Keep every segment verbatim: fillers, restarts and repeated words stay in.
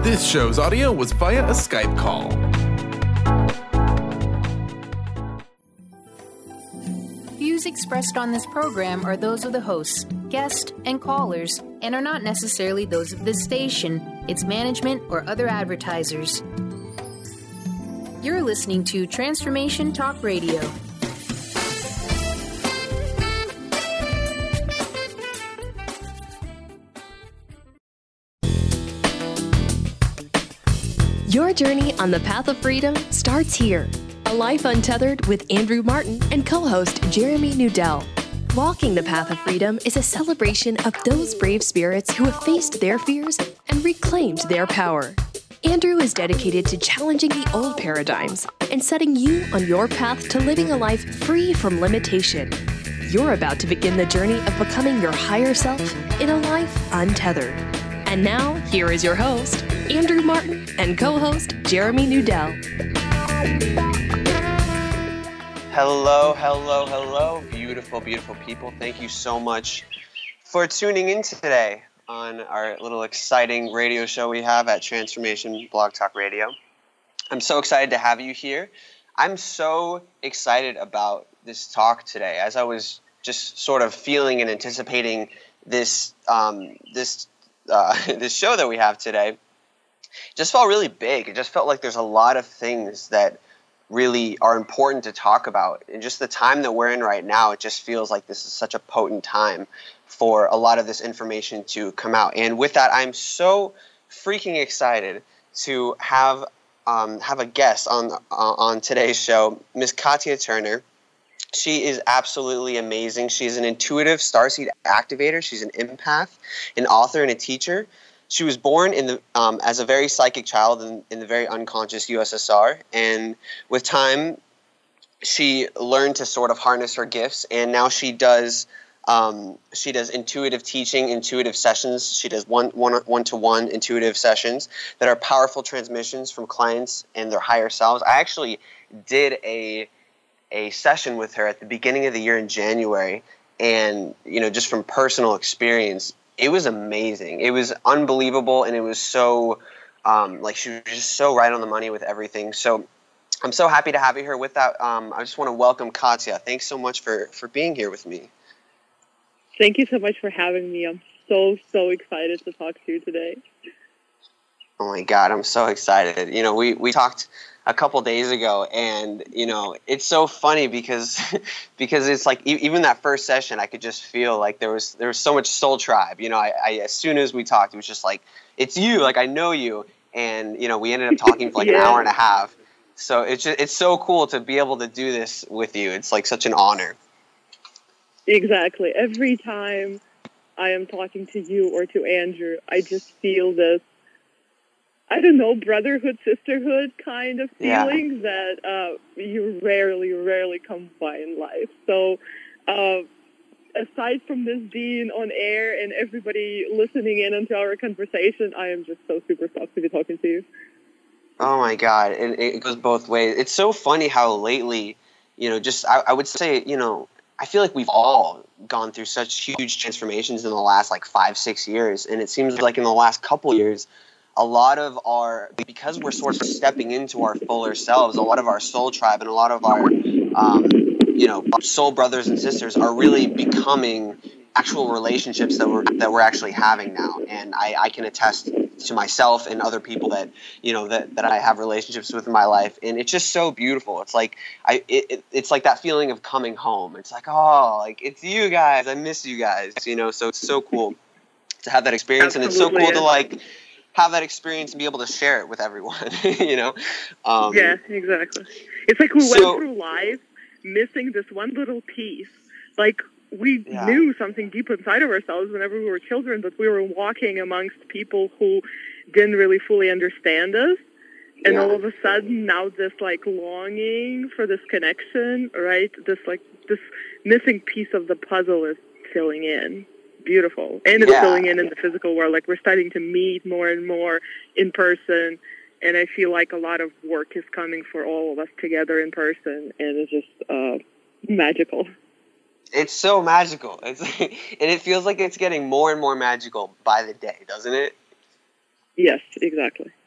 This show's audio was via a Skype call. Views expressed on this program are those of the hosts, guests, and callers, and are not necessarily those of this station, its management, or other advertisers. You're listening to Transformation Talk Radio. Your journey on the path of freedom starts here. A Life Untethered with Andrew Martin and co-host Jeremy Nudell. Walking the path of freedom is a celebration of those brave spirits who have faced their fears and reclaimed their power. Andrew is dedicated to challenging the old paradigms and setting you on your path to living a life free from limitation. You're about to begin the journey of becoming your higher self in a life untethered. And now, here is your host, Andrew Martin, and co-host Jeremy Nudell. Hello, hello, hello, beautiful, beautiful people. Thank you so much for tuning in today on our little exciting radio show we have at Transformation Blog Talk Radio. I'm so excited to have you here. I'm so excited about this talk today. As I was just sort of feeling and anticipating this um, this uh, this show that we have today, it just felt really big. It just felt like there's a lot of things that really are important to talk about. And just the time that we're in right now, it just feels like this is such a potent time for a lot of this information to come out. And with that, I'm so freaking excited to have um, have a guest on uh, on today's show, Miss Katya Turner. She is absolutely amazing. She's an intuitive starseed activator. She's an empath, an author, and a teacher. She was born in the um, as a very psychic child in, in the very unconscious U S S R, and with time, she learned to sort of harness her gifts, and now she does um, she does intuitive teaching, intuitive sessions. She does one one one to one intuitive sessions that are powerful transmissions from clients and their higher selves. I actually did a a session with her at the beginning of the year in January, and you know, just from personal experience, it was amazing. It was unbelievable, and it was so, um, like, she was just so right on the money with everything. So I'm so happy to have you here. With that, um, I just want to welcome Katya. Thanks so much for, for being here with me. Thank you so much for having me. I'm so, so excited to talk to you today. Oh, my God, I'm so excited. You know, we, we talked a couple days ago, and you know, it's so funny because because it's like e- even that first session, I could just feel like there was there was so much soul tribe. You know, I, I as soon as we talked, it was just like, it's you, like I know you, and you know, we ended up talking for like yeah. an hour and a half. So it's just, it's so cool to be able to do this with you. It's like such an honor. Exactly. Every time I am talking to you or to Andrew, I just feel this, I don't know, brotherhood, sisterhood kind of feelings yeah. that uh, you rarely, rarely come by in life. So uh, aside from this being on air and everybody listening in onto our conversation, I am just so super stoked to be talking to you. Oh, my God. It, it goes both ways. It's so funny how lately, you know, just I, I would say, you know, I feel like we've all gone through such huge transformations in the last like five, six years. And it seems like in the last couple years, a lot of our, because we're sort of stepping into our fuller selves, a lot of our soul tribe and a lot of our, um, you know, soul brothers and sisters are really becoming actual relationships that we're that we're actually having now. And I, I can attest to myself and other people that, you know, that, that I have relationships with in my life. And it's just so beautiful. It's like, I, it, it's like that feeling of coming home. It's like, oh, like it's you guys. I miss you guys, you know, so it's so cool to have that experience. Absolutely. And it's so cool to like, have that experience and be able to share it with everyone, you know? Um, yeah, exactly. It's like we so, went through life missing this one little piece. Like we yeah. knew something deep inside of ourselves whenever we were children, but we were walking amongst people who didn't really fully understand us. And yeah. all of a sudden now this like longing for this connection, right? This like this missing piece of the puzzle is filling in. Beautiful. And it's yeah. filling in in the physical world. Like we're starting to meet more and more in person. And I feel like a lot of work is coming for all of us together in person. And it's just uh, magical. It's so magical. It's and it feels like it's getting more and more magical by the day, doesn't it? Yes, exactly.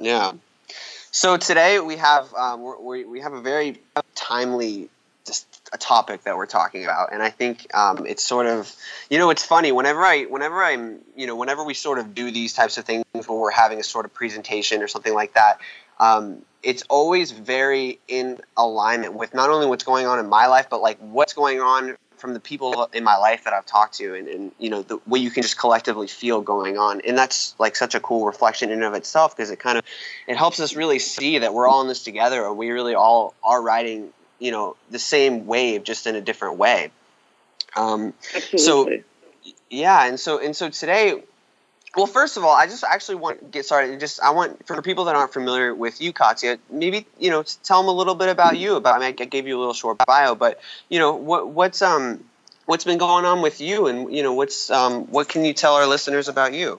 Yeah. So today we have um, we we have a very timely just a topic that we're talking about, and I think um, it's sort of, you know, it's funny whenever I whenever I'm you know whenever we sort of do these types of things where we're having a sort of presentation or something like that, um, it's always very in alignment with not only what's going on in my life, but like what's going on from the people in my life that I've talked to, and, and you know, the way you can just collectively feel going on. And that's like such a cool reflection in and of itself, because it kind of, it helps us really see that we're all in this together, or we really all are riding, you know, the same wave, just in a different way. Um, Absolutely. So, yeah. And so, and so today, well, first of all, I just actually want to get started. Just I want, for people that aren't familiar with you, Katya, maybe, you know, tell them a little bit about you. About, I mean, I gave you a little short bio, but you know, what what's um what's been going on with you, and you know, what's um what can you tell our listeners about you?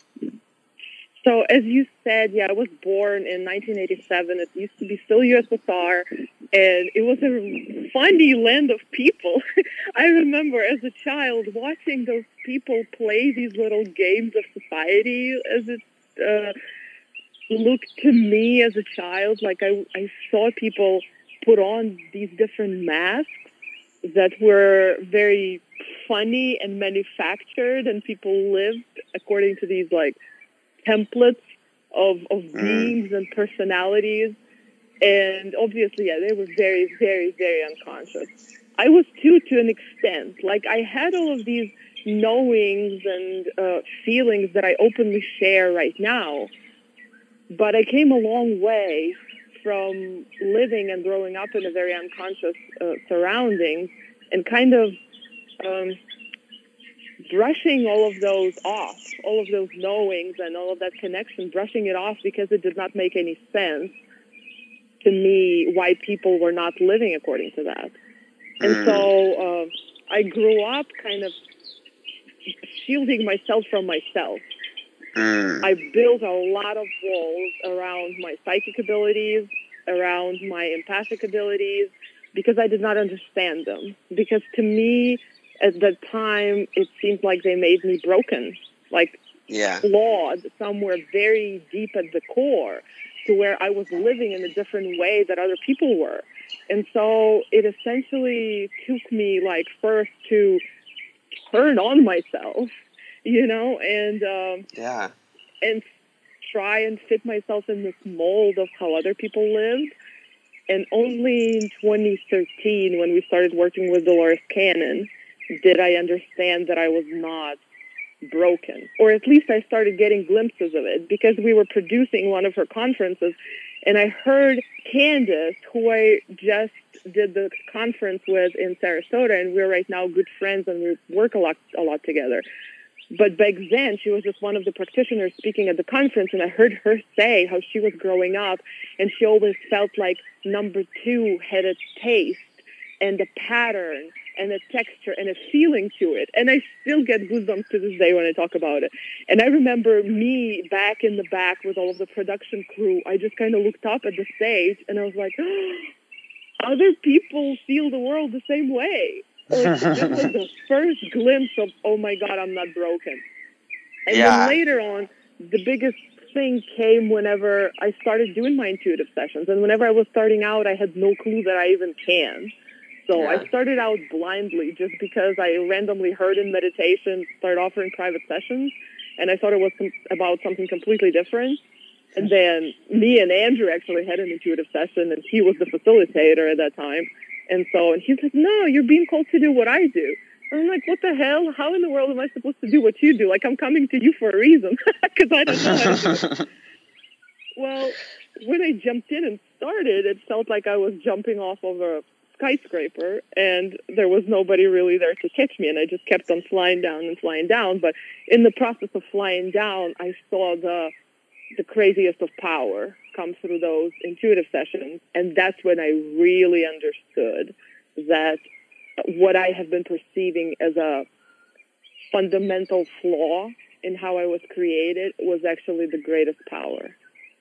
So, as you said, yeah, I was born in nineteen eighty-seven. It used to be still U S S R, and it was a funny land of people. I remember as a child watching those people play these little games of society, as it uh, looked to me as a child. Like I, I saw people put on these different masks that were very funny and manufactured, and people lived according to these like templates of, of mm. beings and personalities. And obviously, yeah, they were very, very, very unconscious. I was too, to an extent. Like, I had all of these knowings and uh, feelings that I openly share right now. But I came a long way from living and growing up in a very unconscious uh, surroundings, and kind of um, brushing all of those off, all of those knowings and all of that connection, brushing it off because it did not make any sense to me why people were not living according to that. And mm. so uh, I grew up kind of shielding myself from myself. Mm. I built a lot of walls around my psychic abilities, around my empathic abilities, because I did not understand them. Because to me, at that time, it seemed like they made me broken, like yeah. flawed somewhere very deep at the core, to where I was living in a different way that other people were. And so it essentially took me like first to turn on myself, you know, and um, yeah, and try and fit myself in this mold of how other people lived. And only in twenty thirteen, when we started working with Dolores Cannon, did I understand that I was not broken, or at least I started getting glimpses of it, because we were producing one of her conferences, and I heard Candace, who I just did the conference with in Sarasota, and we're right now good friends and we work a lot, a lot together. But back then, she was just one of the practitioners speaking at the conference, and I heard her say how she was growing up, and she always felt like number two had a taste and a pattern and a texture and a feeling to it. And I still get goosebumps to this day when I talk about it. And I remember me back in the back with all of the production crew. I just kind of looked up at the stage and I was like, oh, other people feel the world the same way. Like, this was the first glimpse of, oh my God, I'm not broken. And yeah. then later on, the biggest thing came whenever I started doing my intuitive sessions. And whenever I was starting out, I had no clue that I even can. So yeah. I started out blindly just because I randomly heard in meditation, started offering private sessions, and I thought it was com- about something completely different. And then me and Andrew actually had an intuitive session, and he was the facilitator at that time. And so, and he's like, no, you're being called to do what I do. And I'm like, what the hell? How in the world am I supposed to do what you do? Like, I'm coming to you for a reason, because I don't know how to do it. Well, when I jumped in and started, it felt like I was jumping off of a skyscraper, and there was nobody really there to catch me, and I just kept on flying down and flying down. But in the process of flying down, I saw the the craziest of power come through those intuitive sessions, and that's when I really understood that what I have been perceiving as a fundamental flaw in how I was created was actually the greatest power.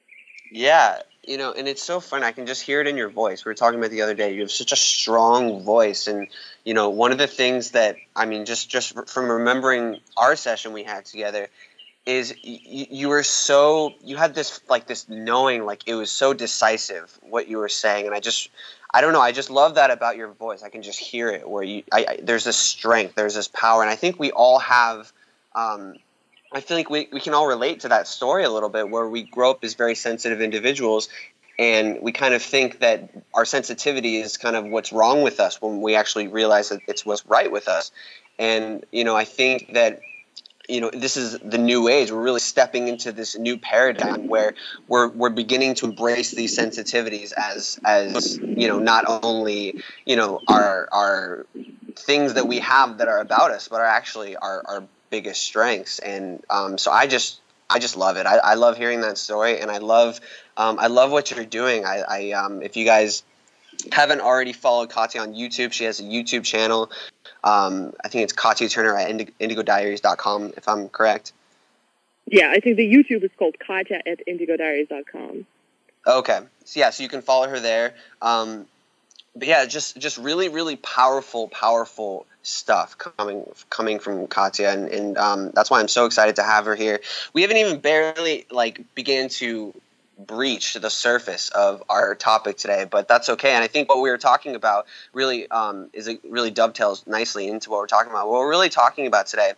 Yeah, you know, and it's so fun. I can just hear it in your voice. We were talking about the other day. You have such a strong voice. And, you know, one of the things that, I mean, just, just from remembering our session we had together, is y- you were so, you had this, like this knowing, like it was so decisive what you were saying. And I just, I don't know, I just love that about your voice. I can just hear it where you, I, I there's this strength, there's this power. And I think we all have, um, I feel like we, we can all relate to that story a little bit, where we grow up as very sensitive individuals, and we kind of think that our sensitivity is kind of what's wrong with us when we actually realize that it's what's right with us. And, you know, I think that, you know, this is the new age. We're really stepping into this new paradigm where we're we're beginning to embrace these sensitivities as as you know, not only, you know, our our things that we have that are about us, but are actually our, our biggest strengths. And um, so I just I just love it. I, I love hearing that story, and I love um, I love what you're doing. I, I um, if you guys haven't already followed Katya on YouTube, she has a YouTube channel. Um, I think it's Katya Turner at indigo diaries dot com, if I'm correct. Yeah, I think the YouTube is called Katya at indigo diaries dot com. Okay. So, yeah, so you can follow her there. Um, but, yeah, just just really, really powerful, powerful stuff coming coming from Katya. And, and um, that's why I'm so excited to have her here. We haven't even barely, like, began to breach the surface of our topic today, but that's okay. And I think what we were talking about really um, is it really dovetails nicely into what we're talking about. What we're really talking about today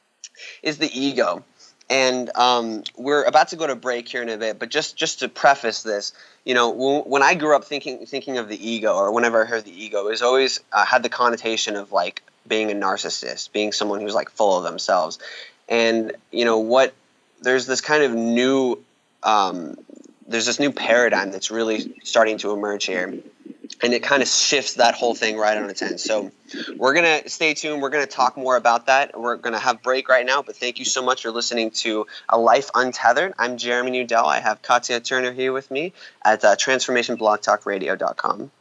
is the ego. And um, we're about to go to break here in a bit, but just, just to preface this, you know, when, when I grew up thinking thinking of the ego, or whenever I heard the ego, it was always uh, had the connotation of like being a narcissist, being someone who's like full of themselves. And, you know, what there's this kind of new um, there's this new paradigm that's really starting to emerge here, and it kind of shifts that whole thing right on its end. So we're going to stay tuned. We're going to talk more about that. We're going to have break right now, but thank you so much for listening to A Life Untethered. I'm Jeremy Nudell. I have Katya Turner here with me at uh, transformation blog talk radio dot com.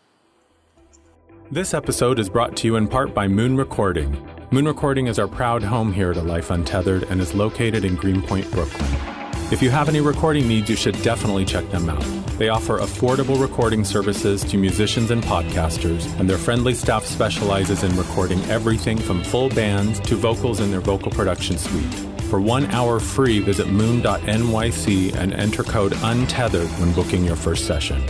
This episode is brought to you in part by Moon Recording. Moon Recording is our proud home here at A Life Untethered and is located in Greenpoint, Brooklyn. If you have any recording needs, you should definitely check them out. They offer affordable recording services to musicians and podcasters, and their friendly staff specializes in recording everything from full bands to vocals in their vocal production suite. For one hour free, visit moon dot N Y C and enter code UNTETHERED when booking your first session.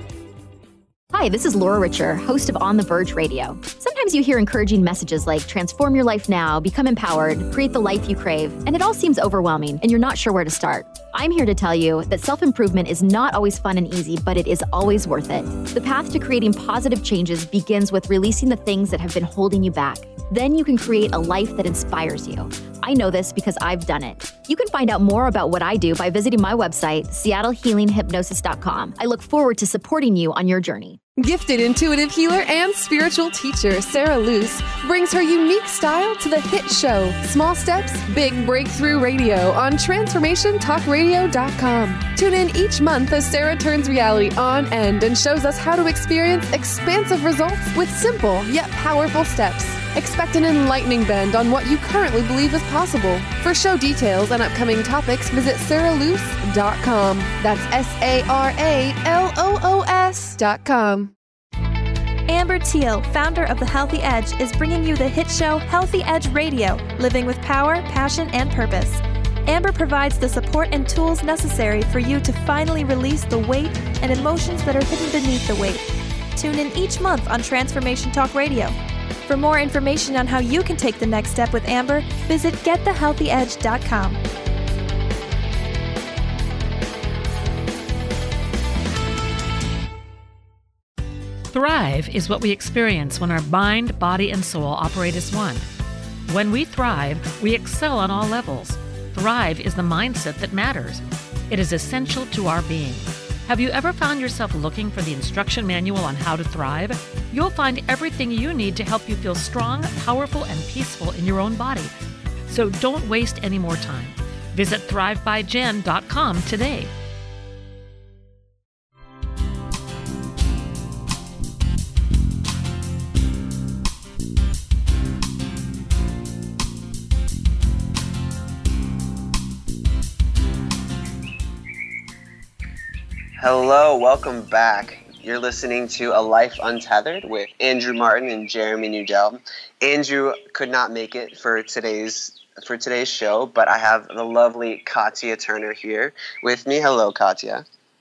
Hi, this is Laura Richer, host of On the Verge Radio. Sometimes you hear encouraging messages like transform your life now, become empowered, create the life you crave, and it all seems overwhelming and you're not sure where to start. I'm here to tell you that self-improvement is not always fun and easy, but it is always worth it. The path to creating positive changes begins with releasing the things that have been holding you back. Then you can create a life that inspires you. I know this because I've done it. You can find out more about what I do by visiting my website, seattle healing hypnosis dot com. I look forward to supporting you on your journey. Gifted intuitive healer and spiritual teacher Sarah Luce brings her unique style to the hit show Small Steps, Big Breakthrough Radio on transformation talk radio dot com. Tune in each month as Sarah turns reality on end and shows us how to experience expansive results with simple yet powerful steps. Expect an enlightening bend on what you currently believe is possible. For show details and upcoming topics, visit sarah luce dot com. That's S A R A L O O S dot com. Amber Teal, founder of The Healthy Edge, is bringing you the hit show Healthy Edge Radio, living with power, passion, and purpose. Amber provides the support and tools necessary for you to finally release the weight and emotions that are hidden beneath the weight. Tune in each month on Transformation Talk Radio. For more information on how you can take the next step with Amber, visit get the healthy edge dot com. Thrive is what we experience when our mind, body, and soul operate as one. When we thrive, we excel on all levels. Thrive is the mindset that matters. It is essential to our being. Have you ever found yourself looking for the instruction manual on how to thrive? You'll find everything you need to help you feel strong, powerful, and peaceful in your own body. So don't waste any more time. Visit thrive by jen dot com today. Hello, welcome back. You're listening to A Life Untethered with Andrew Martin and Jeremy Nudell. Andrew could not make it for today's for today's show, but I have the lovely Katya Turner here with me. Hello, Katya.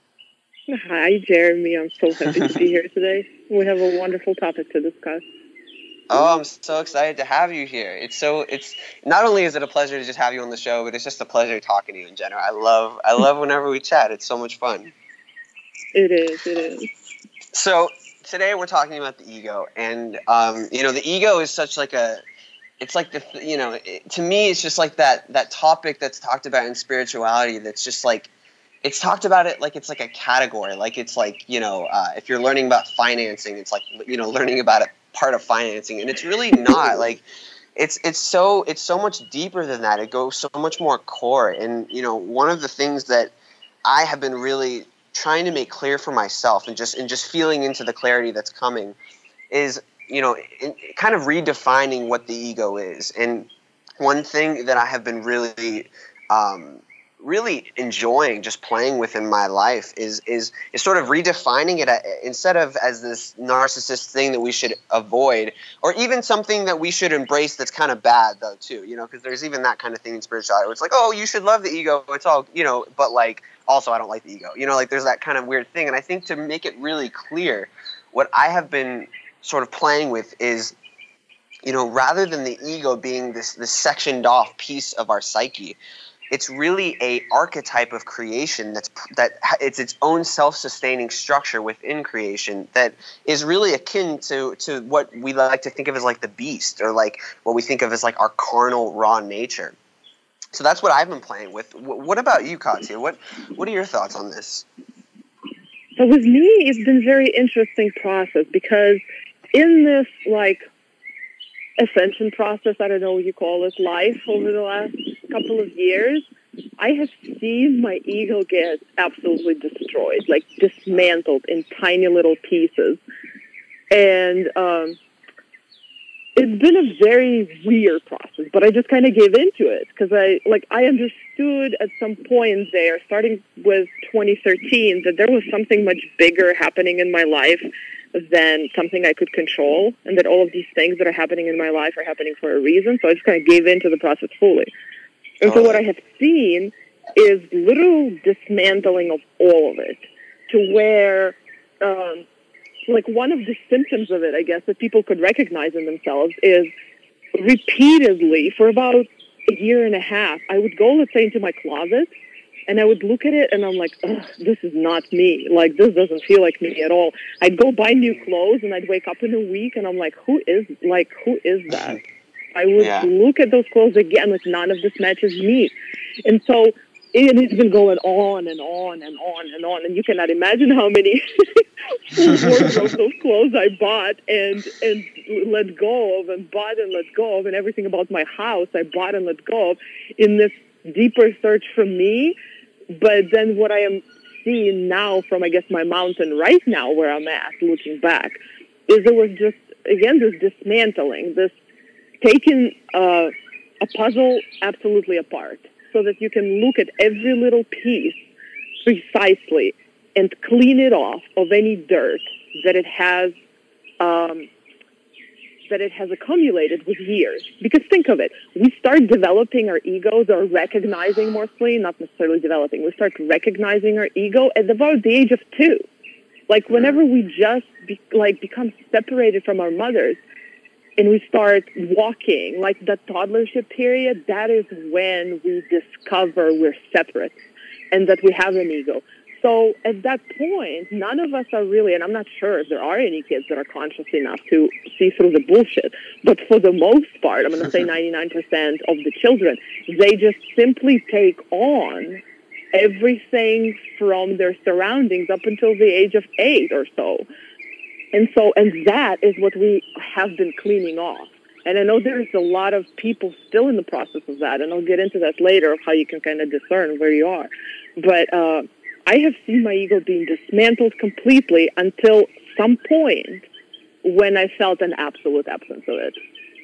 Hi, Jeremy. I'm so happy to be here today. We have a wonderful topic to discuss. Oh, I'm so excited to have you here. It's so it's not only is it a pleasure to just have you on the show, but it's just a pleasure talking to you in general. I love I love whenever we chat. It's so much fun. It is. It is. So today we're talking about the ego, and um, you know, the ego is such like a it's like the you know it, to me it's just like that that topic that's talked about in spirituality. That's just like it's talked about it like it's like a category, like it's like you know uh, if you're learning about financing, it's like you know learning about it. Part of financing, and it's really not like it's it's so it's so much deeper than that. It goes so much more core. And you know, one of the things that I have been really trying to make clear for myself, and just and just feeling into the clarity that's coming, is you know, in, kind of redefining what the ego is. And one thing that I have been really um, really enjoying just playing with in my life is is is sort of redefining it instead of as this narcissist thing that we should avoid, or even something that we should embrace that's kind of bad though too, you know, because there's even that kind of thing in spirituality where it's like, oh, you should love the ego, it's all, you know, but like also I don't like the ego, you know, like there's that kind of weird thing. And I think to make it really clear, what I have been sort of playing with is, you know, rather than the ego being this this sectioned off piece of our psyche, it's really a archetype of creation that's that it's its own self-sustaining structure within creation that is really akin to to what we like to think of as like the beast, or like what we think of as like our carnal raw nature. So that's what I've been playing with. What about you, Katya? What what are your thoughts on this? So with me, it's been a very interesting process, because in this like ascension process, I don't know what you call it, life over the last couple of years, I have seen my ego get absolutely destroyed, like dismantled in tiny little pieces. And um, it's been a very weird process, but I just kind of gave into it because I like I understood at some point there, starting with twenty thirteen, that there was something much bigger happening in my life than something I could control, and that all of these things that are happening in my life are happening for a reason. So I just kind of gave into the process fully. And so what I have seen is literal dismantling of all of it, to where, um, like one of the symptoms of it, I guess, that people could recognize in themselves is repeatedly, for about a year and a half, I would go, let's say, into my closet, and I would look at it, and I'm like, ugh, this is not me. Like, this doesn't feel like me at all. I'd go buy new clothes, and I'd wake up in a week, and I'm like, who is, like, who is that? I would yeah. look at those clothes again, like, none of this matches me. And so it has been going on and on and on and on, and you cannot imagine how many full wardrobes of those clothes I bought and, and let go of, and bought and let go of, and everything about my house I bought and let go of in this deeper search for me. But then what I am seeing now from, I guess, my mountain right now where I'm at, looking back, is there was just, again, this dismantling, this taking uh, a puzzle absolutely apart so that you can look at every little piece precisely and clean it off of any dirt that it has um, that it has accumulated with years. Because think of it, we start developing our egos, or recognizing mostly, not necessarily developing, we start recognizing our ego at about the age of two. Like whenever we just be, like become separated from our mothers and we start walking, like that toddlership period, that is when we discover we're separate and that we have an ego. So at that point, none of us are really, and I'm not sure if there are any kids that are conscious enough to see through the bullshit, but for the most part, I'm going to say ninety-nine percent of the children, they just simply take on everything from their surroundings up until the age of eight or so. And so, and that is what we have been cleaning off. And I know there's a lot of people still in the process of that, and I'll get into that later of how you can kind of discern where you are. But uh, I have seen my ego being dismantled completely until some point when I felt an absolute absence of it.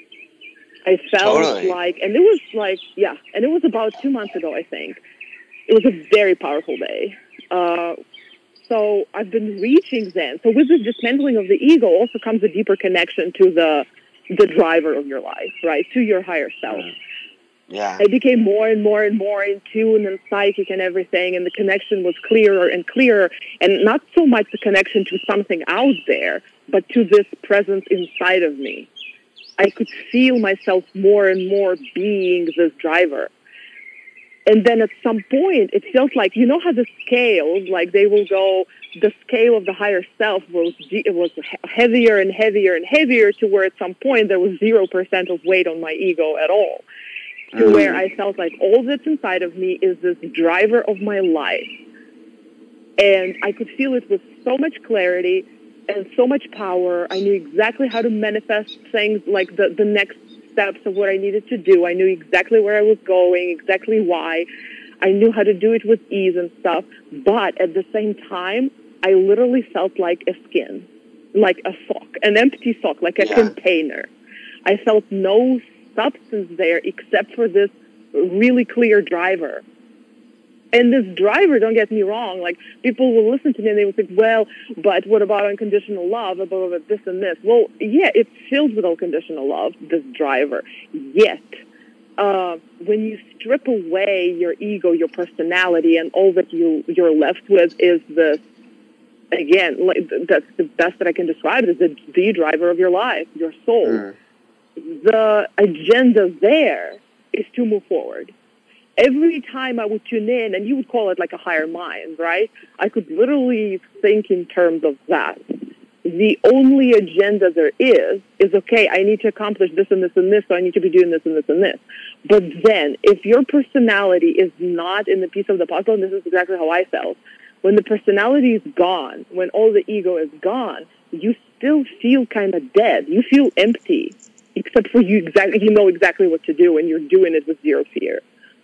I felt totally. like, and it was like, yeah, and it was about two months ago, I think. It was a very powerful day. Uh, so I've been reaching then. So with this dismantling of the ego also comes a deeper connection to the the driver of your life, right, to your higher self. Yeah. I became more and more and more in tune and psychic and everything, and the connection was clearer and clearer, and not so much the connection to something out there, but to this presence inside of me. I could feel myself more and more being this driver. And then at some point, it felt like, you know how the scales, like they will go, the scale of the higher self was, it was heavier and heavier and heavier to where at some point there was zero percent of weight on my ego at all. To mm. where I felt like all that's inside of me is this driver of my life. And I could feel it with so much clarity and so much power. I knew exactly how to manifest things, like the, the next steps of what I needed to do. I knew exactly where I was going, exactly why. I knew how to do it with ease and stuff. But at the same time, I literally felt like a skin, like a sock, an empty sock, like a yeah. container. I felt no substance there except for this really clear driver. And this driver, don't get me wrong, like people will listen to me and they will think, well, but what about unconditional love, about this and this? Well, yeah, it's filled with unconditional love, this driver. Yet, uh, when you strip away your ego, your personality, and all that you, you're left with is this, again, like, that's the best that I can describe it, is the, the driver of your life, your soul. Mm. The agenda there is to move forward. Every time I would tune in, and you would call it like a higher mind, right? I could literally think in terms of that. The only agenda there is, is, okay, I need to accomplish this and this and this, so I need to be doing this and this and this. But then, if your personality is not in the piece of the puzzle, and this is exactly how I felt, when the personality is gone, when all the ego is gone, you still feel kind of dead. You feel empty, except for you exactly, you know exactly what to do, and you're doing it with zero fear.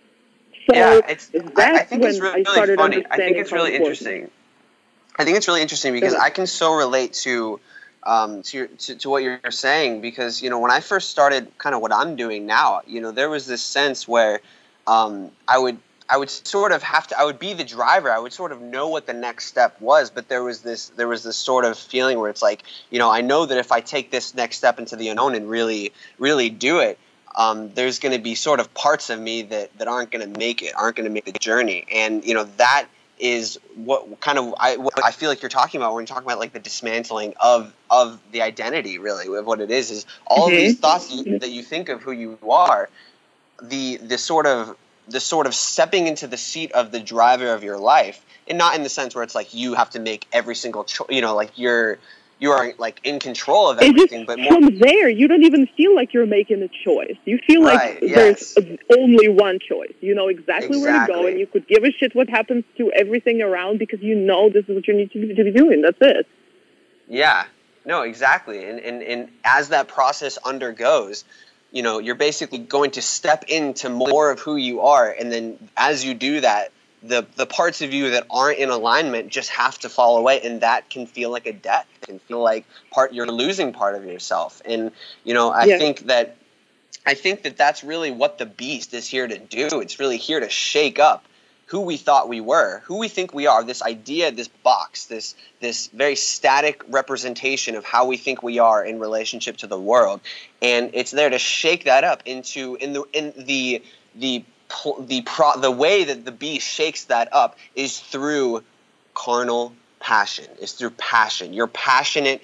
So yeah, it's, I, I think it's really, really funny. I think it's really interesting. I think it's really interesting because I can so relate to, um, to, your, to to what you're saying, because, you know, when I first started kind of what I'm doing now, you know, there was this sense where um, I would I would sort of have to, I would be the driver. I would sort of know what the next step was, but there was this there was this sort of feeling where it's like, you know, I know that if I take this next step into the unknown and really, really do it, Um, there's going to be sort of parts of me that, that aren't going to make it, aren't going to make the journey. And, you know, that is what kind of I, what I feel like you're talking about when you're talking about like the dismantling of, of the identity, really, of what it is, is all mm-hmm. of these thoughts that you think of who you are, the, the sort of, the sort of stepping into the seat of the driver of your life, and not in the sense where it's like you have to make every single choice, you know, like you're, you are like in control of everything, but more from there, you don't even feel like you're making a choice. You feel like right, there's yes. only one choice. You know exactly, exactly where to go, and you could give a shit what happens to everything around because you know this is what you need to be, to be doing. That's it. Yeah, no, exactly. And, and and as that process undergoes, you know, you're basically going to step into more of who you are, and then as you do that, the the parts of you that aren't in alignment just have to fall away, and that can feel like a death. It can feel like part you're losing part of yourself. And you know, I yeah. think that I think that that's really what the beast is here to do. It's really here to shake up who we thought we were, who we think we are. This idea, this box, this this very static representation of how we think we are in relationship to the world, and it's there to shake that up into in the in the the The pro, the way that the beast shakes that up is through carnal passion, is through passion. Your passionate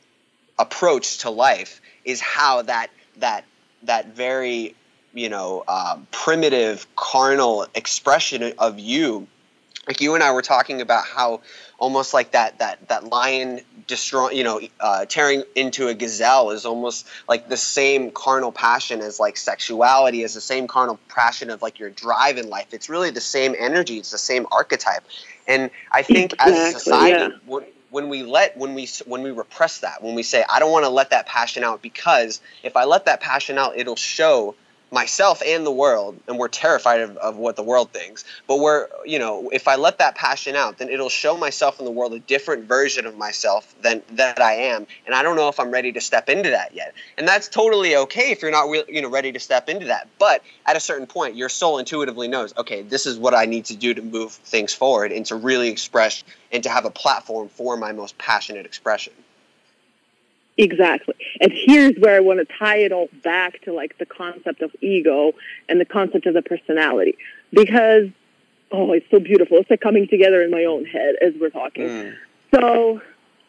approach to life is how that that that very, you know, uh, primitive carnal expression of you, like you and I were talking about how almost like that that that lion destroy, you know, uh, tearing into a gazelle is almost like the same carnal passion as like sexuality, is the same carnal passion of like your drive in life. It's really the same energy. It's the same archetype. And I think exactly, as a society, yeah. when, when we let when we when we repress that, when we say I don't want to let that passion out because if I let that passion out, it'll show myself and the world, and we're terrified of, of what the world thinks, but we're, you know, if I let that passion out, then it'll show myself in the world a different version of myself than that I am, and I don't know if I'm ready to step into that yet. And that's totally okay if you're not, you know, ready to step into that, but at a certain point, your soul intuitively knows, okay, this is what I need to do to move things forward and to really express and to have a platform for my most passionate expression. Exactly. And here's where I want to tie it all back to like the concept of ego and the concept of the personality. Because, oh, it's so beautiful. It's like coming together in my own head as we're talking. Mm. So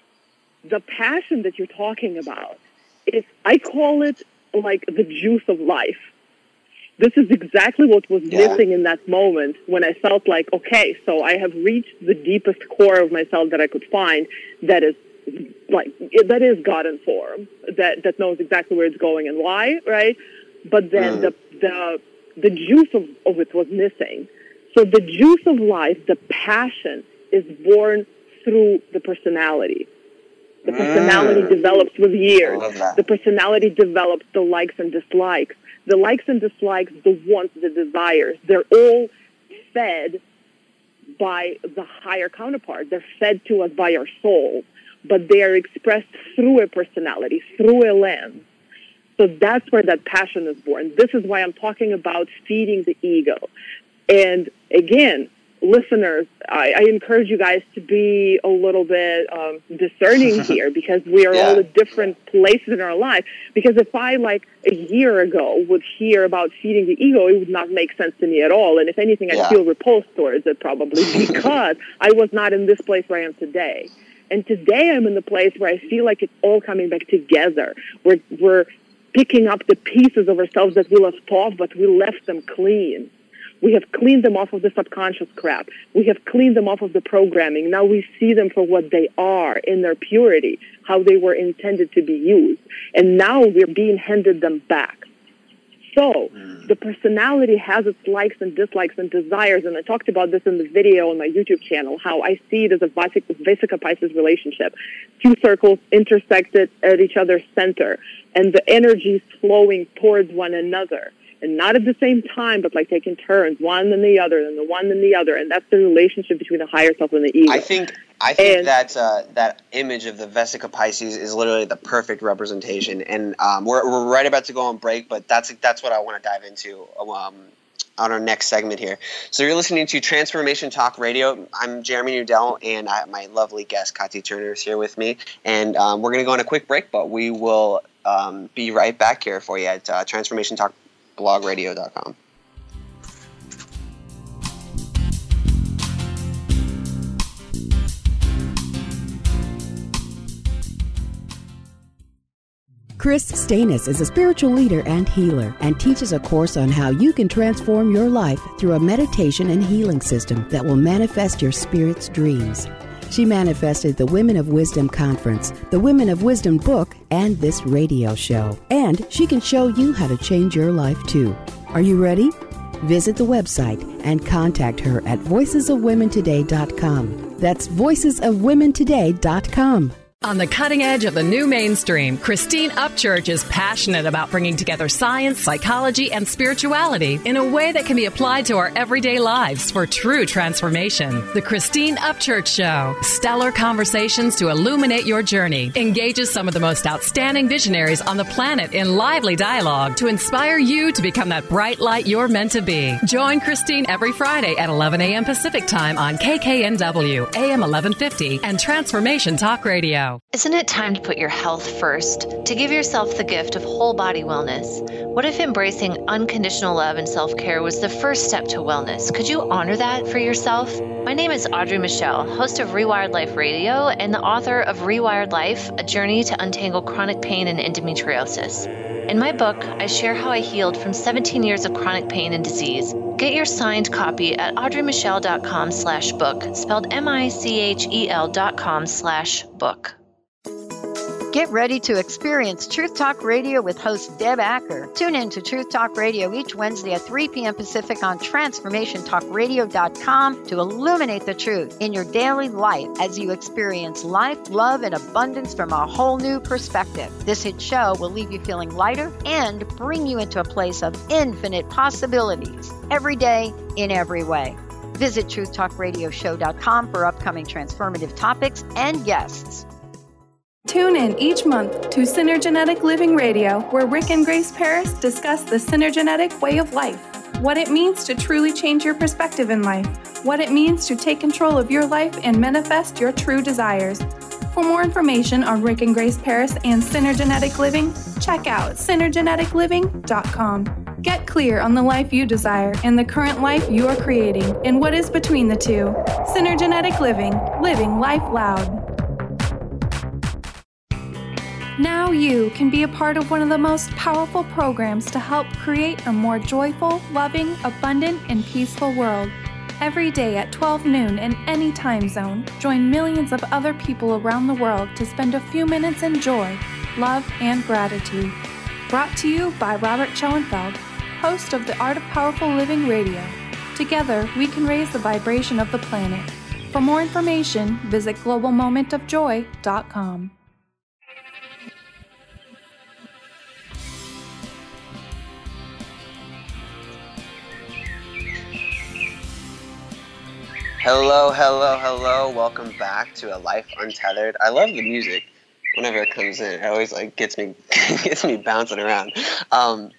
the passion that you're talking about is, I call it like the juice of life. This is exactly what was yeah. missing in that moment when I felt like, okay, so I have reached the deepest core of myself that I could find that is like, that is God in form, that, that knows exactly where it's going and why, right? But then mm. the, the, the juice of, of it was missing. So the juice of life, the passion, is born through the personality. The personality mm. develops with years. The personality develops the likes and dislikes. The likes and dislikes, the wants, the desires, they're all fed by the higher counterpart. They're fed to us by our soul, but they are expressed through a personality, through a lens. So that's where that passion is born. This is why I'm talking about feeding the ego. And again, listeners, I, I encourage you guys to be a little bit um, discerning here, because we are yeah. all at different places in our life. Because if I, like a year ago, would hear about feeding the ego, it would not make sense to me at all. And if anything, yeah. I'd feel repulsed towards it probably, because I was not in this place where I am today. And today I'm in the place where I feel like it's all coming back together. We're, we're picking up the pieces of ourselves that we left off, but we left them clean. We have cleaned them off of the subconscious crap. We have cleaned them off of the programming. Now we see them for what they are in their purity, how they were intended to be used. And now we're being handed them back. So the personality has its likes and dislikes and desires. And I talked about this in the video on my YouTube channel, how I see it as a Vesica-Pisces relationship. Two circles intersected at each other's center, and the energies flowing towards one another. And not at the same time, but like taking turns, one and the other, and the one and the other. And that's the relationship between the higher self and the ego. I think I think and, that uh, that image of the Vesica Pisces is literally the perfect representation. And um, we're we're right about to go on break, but that's that's what I want to dive into um, on our next segment here. So you're listening to Transformation Talk Radio. I'm Jeremy Nudell, and I, my lovely guest, Kati Turner, is here with me. And um, we're going to go on a quick break, but we will um, be right back here for you at uh, Transformation Talk blog radio dot com. Chris Stanis is a spiritual leader and healer, and teaches a course on how you can transform your life through a meditation and healing system that will manifest your spirit's dreams. She manifested the Women of Wisdom Conference, the Women of Wisdom book, and this radio show. And she can show you how to change your life too. Are you ready? Visit the website and contact her at voices of women today dot com. That's voices of women today dot com. On the cutting edge of the new mainstream, Christine Upchurch is passionate about bringing together science, psychology, and spirituality in a way that can be applied to our everyday lives for true transformation. The Christine Upchurch Show, stellar conversations to illuminate your journey, engages some of the most outstanding visionaries on the planet in lively dialogue to inspire you to become that bright light you're meant to be. Join Christine every Friday at eleven a.m. Pacific Time on K K N W, A M eleven fifty, and Transformation Talk Radio. Isn't it time to put your health first? To give yourself the gift of whole body wellness? What if embracing unconditional love and self-care was the first step to wellness? Could you honor that for yourself? My name is Audrey Michelle, host of Rewired Life Radio and the author of Rewired Life, A Journey to Untangle Chronic Pain and Endometriosis. In my book, I share how I healed from seventeen years of chronic pain and disease. Get your signed copy at audreymichelle.com slash book, spelled M-I-C-H-E-L dot com slash book. Get ready to experience Truth Talk Radio with host Deb Acker. Tune in to Truth Talk Radio each Wednesday at three p.m. Pacific on transformation talk radio dot com to illuminate the truth in your daily life as you experience life, love, and abundance from a whole new perspective. This hit show will leave you feeling lighter and bring you into a place of infinite possibilities every day in every way. Visit truth talk radio show dot com for upcoming transformative topics and guests. Tune in each month to Synergenetic Living Radio, where Rick and Grace Paris discuss the synergenetic way of life, what it means to truly change your perspective in life, what it means to take control of your life and manifest your true desires. For more information on Rick and Grace Paris and Synergenetic Living, check out synergenetic living dot com. Get clear on the life you desire and the current life you are creating and what is between the two. Synergenetic Living, living life loud. Now you can be a part of one of the most powerful programs to help create a more joyful, loving, abundant, and peaceful world. Every day at twelve noon in any time zone, join millions of other people around the world to spend a few minutes in joy, love, and gratitude. Brought to you by Robert Schoenfeld, host of the Art of Powerful Living Radio. Together, we can raise the vibration of the planet. For more information, visit global moment of joy dot com. Hello, hello, hello. Welcome back to A Life Untethered. I love the music. Whenever it comes in, it always like gets me gets me bouncing around. Um,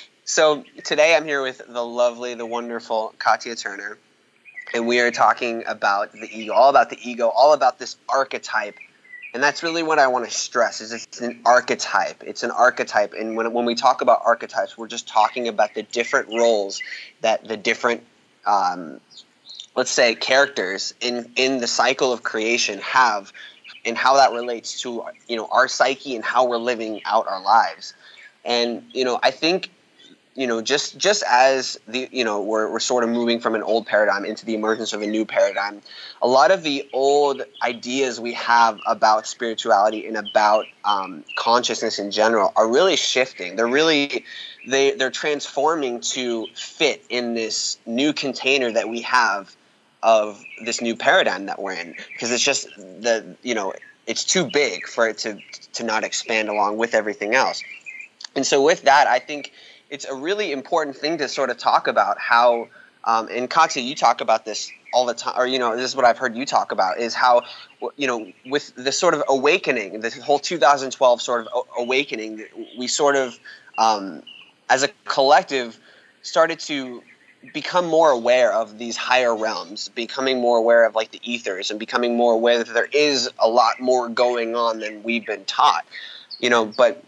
so today I'm here with the lovely, the wonderful Katya Turner, and we are talking about the ego, all about the ego, all about this archetype. And that's really what I want to stress, is it's an archetype. It's an archetype. And when when we talk about archetypes, we're just talking about the different roles that the different um, let's say characters in, in the cycle of creation have, and how that relates to, you know, our psyche and how we're living out our lives. And, you know, I think, you know, just just as the, you know, we're we're sort of moving from an old paradigm into the emergence of a new paradigm, a lot of the old ideas we have about spirituality and about um, consciousness in general are really shifting. They're really they they're transforming to fit in this new container that we have of this new paradigm that we're in, because it's just the, you know, it's too big for it to to not expand along with everything else. And so with that, I think it's a really important thing to sort of talk about how, um, and Katya, you talk about this all the time, or, you know, this is what I've heard you talk about, is how, you know, with this sort of awakening, this whole two thousand twelve sort of awakening, we sort of, um, as a collective, started to become more aware of these higher realms, becoming more aware of like the ethers, and becoming more aware that there is a lot more going on than we've been taught, you know. But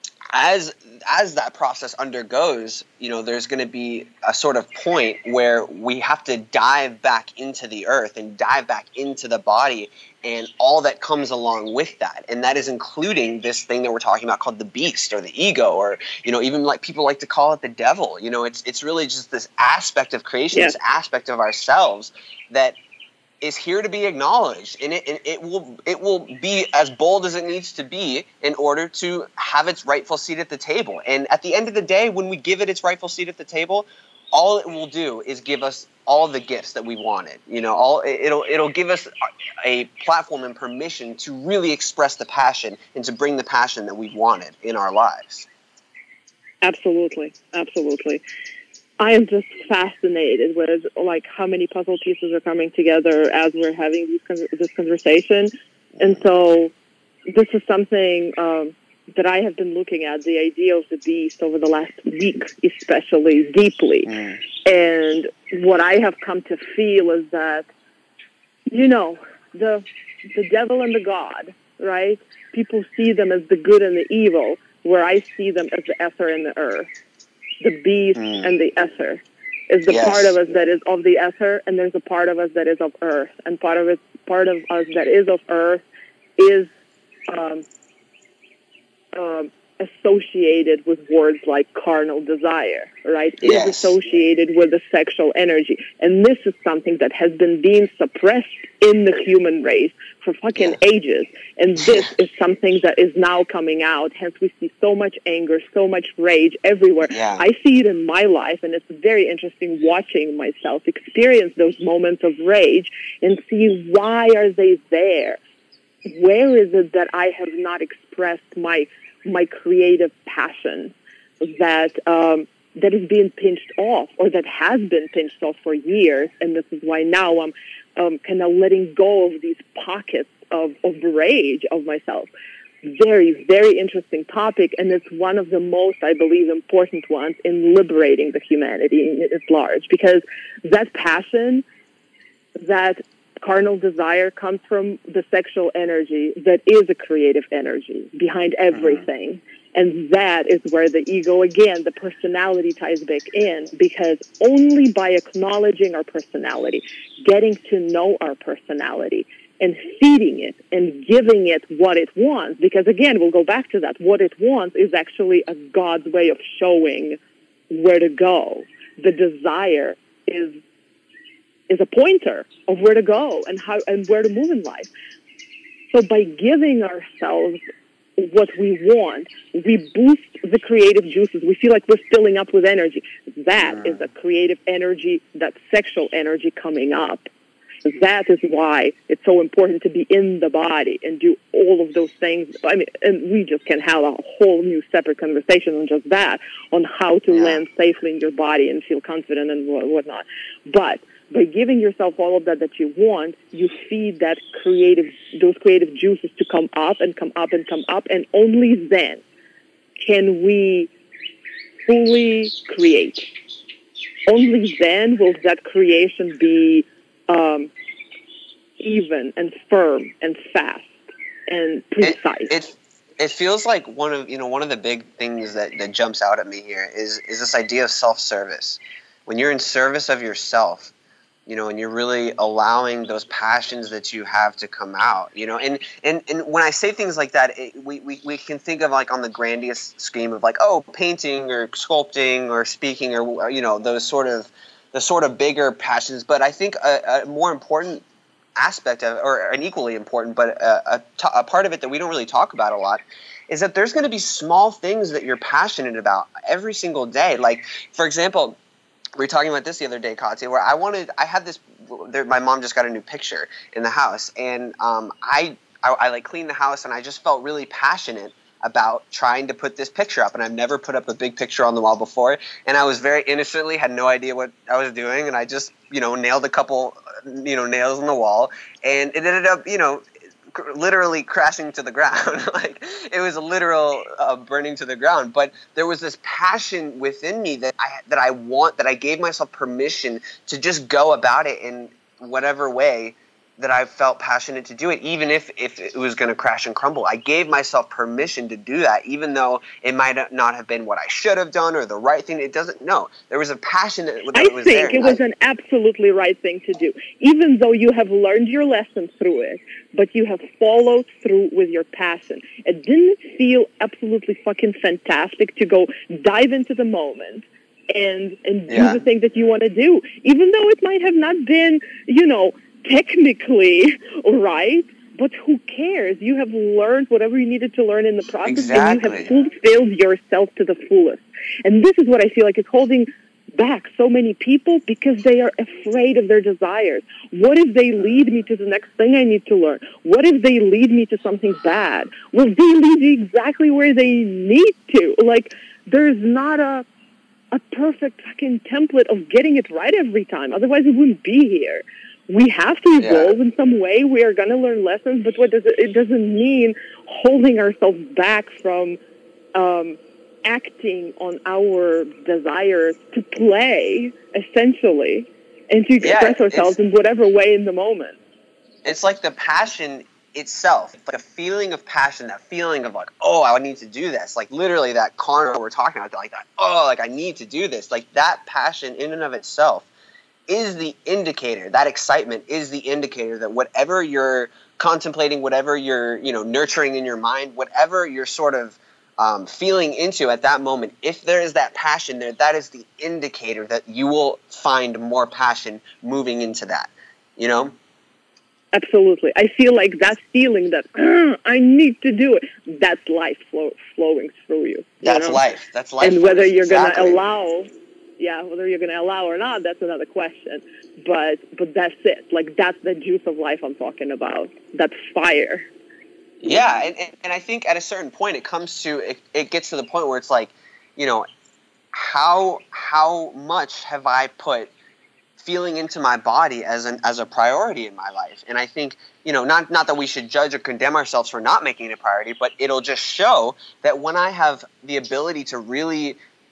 as as that process undergoes, you know, there's going to be a sort of point where we have to dive back into the earth and dive back into the body and all that comes along with that. And that is including this thing that we're talking about called the beast, or the ego, or, you know, even like people like to call it the devil. You know, it's it's really just this aspect of creation, yeah. this aspect of ourselves that is here to be acknowledged, and it, and it will it will be as bold as it needs to be in order to have its rightful seat at the table. And at the end of the day, when we give it its rightful seat at the table, all it will do is give us all the gifts that we wanted. You know, all it'll it'll give us a platform and permission to really express the passion and to bring the passion that we've wanted in our lives. Absolutely, absolutely. I am just fascinated with like how many puzzle pieces are coming together as we're having these, this conversation. And so this is something um, that I have been looking at, the idea of the beast, over the last week, especially deeply. Mm. And what I have come to feel is that, you know, the the devil and the God, right? People see them as the good and the evil, where I see them as the ether and the earth. The beast mm. and the ether is the yes. part of us that is of the ether, and there's a part of us that is of earth, and part of it, part of us that is of earth is um, um, associated with words like carnal desire, right? Yes. Is associated with the sexual energy, and this is something that has been being suppressed in the human race for fucking yeah. ages, and this is something that is now coming out. Hence, we see so much anger, so much rage everywhere. Yeah. I see it in my life, and it's very interesting watching myself experience those moments of rage and see, why are they there? Where is it that I have not expressed my my creative passion that um, that is being pinched off, or that has been pinched off for years? And this is why now I'm um, kind of letting go of these pockets of, of rage of myself. Very, very interesting topic, and it's one of the most, I believe, important ones in liberating the humanity at large, because that passion, that carnal desire comes from the sexual energy that is a creative energy behind everything. Mm-hmm. And that is where the ego, again, the personality ties back in, because only by acknowledging our personality, getting to know our personality, and feeding it and giving it what it wants, because again, we'll go back to that. What it wants is actually a God's way of showing where to go. The desire is is a pointer of where to go and how and where to move in life. So by giving ourselves what we want, we boost the creative juices. We feel like we're filling up with energy. That is a creative energy, that sexual energy coming up. That is why it's so important to be in the body and do all of those things. I mean, and we just can have a whole new separate conversation on just that, on how to yeah. land safely in your body and feel confident and whatnot. But by giving yourself all of that that you want, you feed that creative, those creative juices to come up and come up and come up, and only then can we fully create. Only then will that creation be um, even and firm and fast and precise. It, it, it feels like one of you know one of the big things that, that jumps out at me here is is this idea of self-service. When you're in service of yourself, you know, and you're really allowing those passions that you have to come out, you know, and, and, and when I say things like that, it, we, we, we can think of like on the grandiose scheme of like, oh, painting or sculpting or speaking or, you know, those sort of, the sort of bigger passions. But I think a, a more important aspect of, or an equally important, but a, a, t- a part of it that we don't really talk about a lot is that there's going to be small things that you're passionate about every single day. Like, for example, we were talking about this the other day, Katya, where I wanted, I had this, there, my mom just got a new picture in the house, and um, I, I, I like cleaned the house, and I just felt really passionate about trying to put this picture up, and I've never put up a big picture on the wall before, and I was very innocently, had no idea what I was doing, and I just, you know, nailed a couple, you know, nails on the wall, and it ended up, you know, literally crashing to the ground. Like, it was a literal uh, burning to the ground. But there was this passion within me that I that I want, that I gave myself permission to just go about it in whatever way that I felt passionate to do it, even if, if it was going to crash and crumble. I gave myself permission to do that, even though it might not have been what I should have done or the right thing. It doesn't, no. There was a passion that, that I was there. I think it was I, an absolutely right thing to do, even though you have learned your lesson through it, but you have followed through with your passion. It didn't feel absolutely fucking fantastic to go dive into the moment and, and do yeah. the thing that you want to do, even though it might have not been, you know, technically right, but who cares? You have learned whatever you needed to learn in the process, exactly. and you have fulfilled yourself to the fullest. And this is what I feel like is holding back so many people, because they are afraid of their desires. What if they lead me to the next thing I need to learn? What if they lead me to something bad? Well, they lead me exactly where they need to. Like, there's not a a perfect fucking template of getting it right every time. Otherwise, we wouldn't be here. We have to evolve yeah. in some way. We are going to learn lessons, but what does it, it doesn't mean holding ourselves back from um, acting on our desires to play, essentially, and to express yeah, ourselves in whatever way in the moment. It's like the passion itself, like a feeling of passion, that feeling of like, oh, I need to do this. Like literally that carnal we're talking about, like that, oh, like I need to do this. Like that passion in and of itself is the indicator. That excitement is the indicator that whatever you're contemplating, whatever you're, you know, nurturing in your mind, whatever you're sort of um, feeling into at that moment, if there is that passion there, that is the indicator that you will find more passion moving into that, you know? Absolutely. I feel like that feeling that, I need to do it, that's life flow, flowing through you. you that's know? life. That's life. And whether you're exactly. going to allow... Yeah, whether you're going to allow or not, that's another question. But but that's it. Like, that's the juice of life I'm talking about. That fire. Yeah, and, and, and I think at a certain point it comes to, it, it gets to the point where it's like, you know, how how much have I put feeling into my body as an as a priority in my life? And I think, you know, not not that we should judge or condemn ourselves for not making it a priority, but it'll just show that when I have the ability to really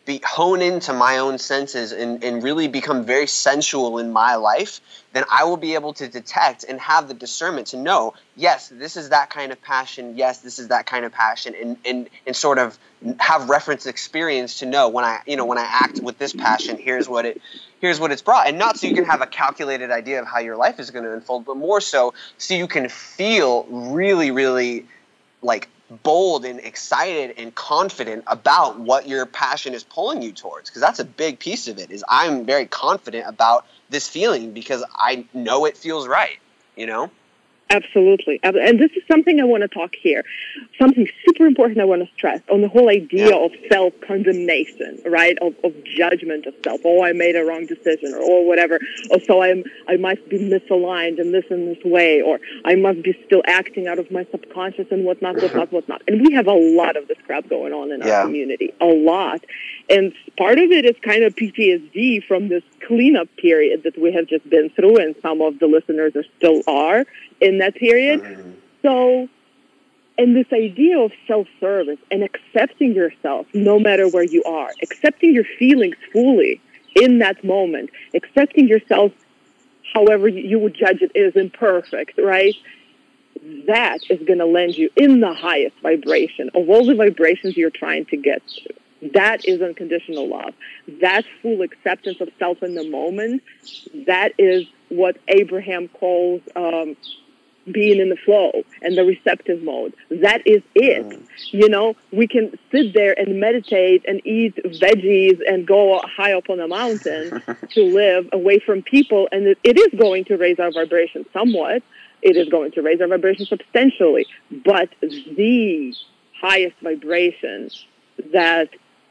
be hone into my own senses and, and really become very sensual in my life, then I will be able to detect and have the discernment to know, yes, this is that kind of passion. Yes, this is that kind of passion, and, and, and sort of have reference experience to know when I, you know, when I act with this passion, here's what it, here's what it's brought. And not so you can have a calculated idea of how your life is going to unfold, but more so so you can feel really, really like bold and excited and confident about what your passion is pulling you towards, because that's a big piece of it. Is I'm very confident about this feeling because I know it feels right, you know? Absolutely. And this is something I want to talk here. Something super important I want to stress on the whole idea yeah. of self-condemnation, right? Of, of judgment of self. Oh, I made a wrong decision, or oh, whatever. Oh, so I'm, I must be misaligned in this and this way, or I must be still acting out of my subconscious and whatnot, whatnot, whatnot. And we have a lot of this crap going on in yeah. our community. A lot. And part of it is kind of P T S D from this cleanup period that we have just been through, and some of the listeners are still are in that period. Mm-hmm. So, and this idea of self-service and accepting yourself no matter where you are, accepting your feelings fully in that moment, accepting yourself however you would judge it is imperfect, right? That is going to land you in the highest vibration of all the vibrations you're trying to get to. That is unconditional love. That's full acceptance of self in the moment. That is what Abraham calls um, being in the flow and the receptive mode. That is it. Mm. You know, we can sit there and meditate and eat veggies and go high up on a mountain to live away from people, and it, it is going to raise our vibration somewhat. It is going to raise our vibration substantially. But the highest vibration that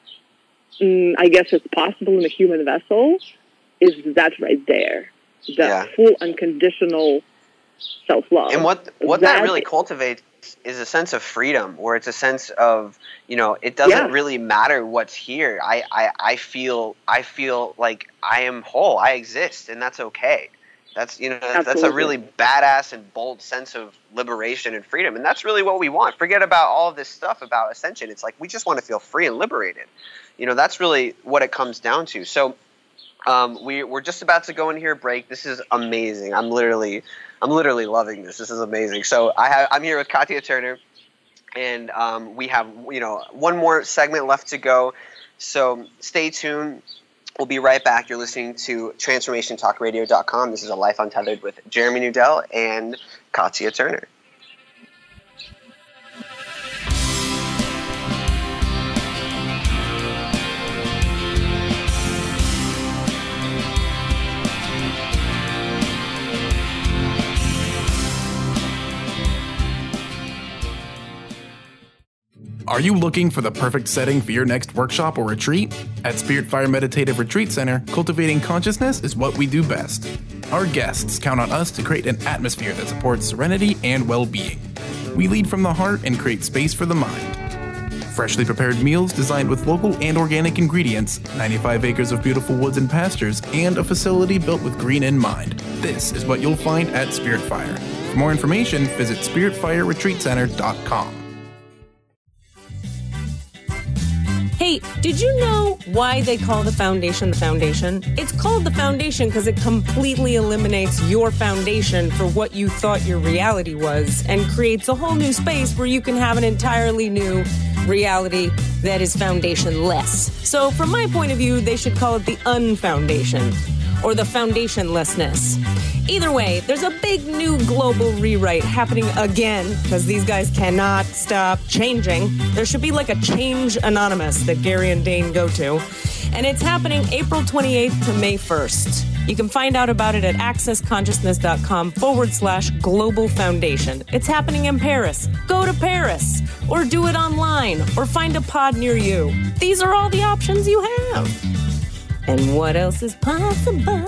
Mm, I guess it's possible in a human vessel is that right there, the yeah. full unconditional self-love. And what what that, that really cultivates is a sense of freedom, where it's a sense of, you know, it doesn't yeah. really matter what's here. I, I, I feel I feel like I am whole. I exist, and that's okay. That's, you know, Absolutely. That's a really badass and bold sense of liberation and freedom. And that's really what we want. Forget about all of this stuff about ascension. It's like we just want to feel free and liberated. You know, that's really what it comes down to. So um, we, we're just about to go in here break. This is amazing. I'm literally I'm literally loving this. This is amazing. So I have, I'm here with Katya Turner, and um, we have, you know, one more segment left to go. So stay tuned. We'll be right back. You're listening to transformation talk radio dot com. This is A Life Untethered with Jeremy Nudell and Katya Turner. Are you looking for the perfect setting for your next workshop or retreat? At Spirit Fire Meditative Retreat Center, cultivating consciousness is what we do best. Our guests count on us to create an atmosphere that supports serenity and well-being. We lead from the heart and create space for the mind. Freshly prepared meals designed with local and organic ingredients, ninety-five acres of beautiful woods and pastures, and a facility built with green in mind. This is what you'll find at Spirit Fire. For more information, visit spirit fire retreat center dot com. Hey, did you know why they call the foundation the foundation? It's called the foundation because it completely eliminates your foundation for what you thought your reality was and creates a whole new space where you can have an entirely new reality that is foundationless. So from my point of view, they should call it the unfoundation or the foundationlessness. Either way, there's a big new global rewrite happening again because these guys cannot stop changing. There should be like a Change Anonymous that Gary and Dane go to. And it's happening April twenty-eighth to May first. You can find out about it at accessconsciousness.com forward slash global foundation. It's happening in Paris. Go to Paris or do it online or find a pod near you. These are all the options you have. And what else is possible?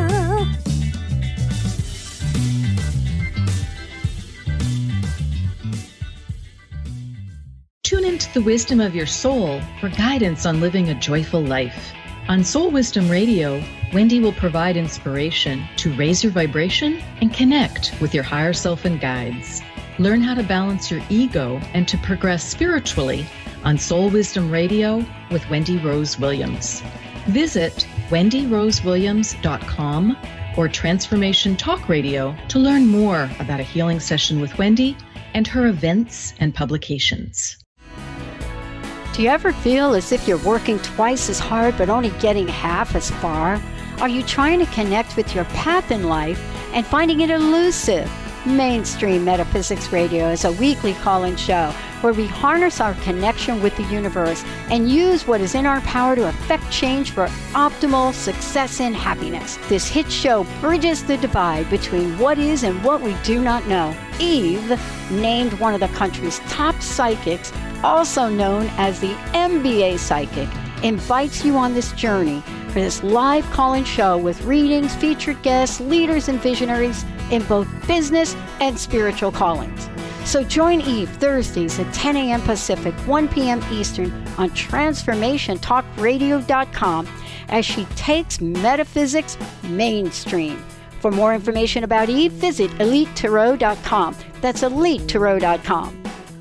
Tune into the wisdom of your soul for guidance on living a joyful life. On Soul Wisdom Radio, Wendy will provide inspiration to raise your vibration and connect with your higher self and guides. Learn how to balance your ego and to progress spiritually on Soul Wisdom Radio with Wendy Rose Williams. Visit wendy rose williams dot com or Transformation Talk Radio to learn more about a healing session with Wendy and her events and publications. Do you ever feel as if you're working twice as hard but only getting half as far? Are you trying to connect with your path in life and finding it elusive? Mainstream Metaphysics Radio is a weekly call-in show where we harness our connection with the universe and use what is in our power to affect change for optimal success and happiness. This hit show bridges the divide between what is and what we do not know. Eve, named one of the country's top psychics, also known as the M B A psychic, invites you on this journey for this live call-in show with readings, featured guests, leaders, and visionaries in both business and spiritual callings. So join Eve Thursdays at ten a.m. Pacific, one p.m. Eastern on transformation talk radio dot com as she takes metaphysics mainstream. For more information about Eve, visit elite tarot dot com. That's elite tarot dot com.